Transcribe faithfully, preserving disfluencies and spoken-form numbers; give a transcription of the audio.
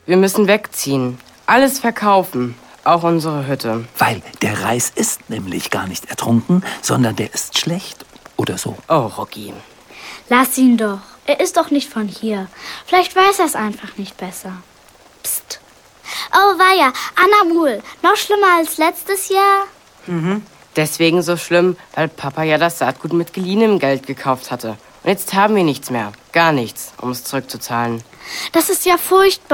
Wir müssen wegziehen. Alles verkaufen. Auch unsere Hütte. Weil der Reis ist nämlich gar nicht ertrunken, sondern der ist schlecht oder so. Oh, Rocky. Lass ihn doch. Er ist doch nicht von hier. Vielleicht weiß er es einfach nicht besser. Psst. Oh, weia, Anamul. Noch schlimmer als letztes Jahr? Mhm. Deswegen so schlimm, weil Papa ja das Saatgut mit geliehenem Geld gekauft hatte. Und jetzt haben wir nichts mehr. Gar nichts, um es zurückzuzahlen. Das ist ja furchtbar.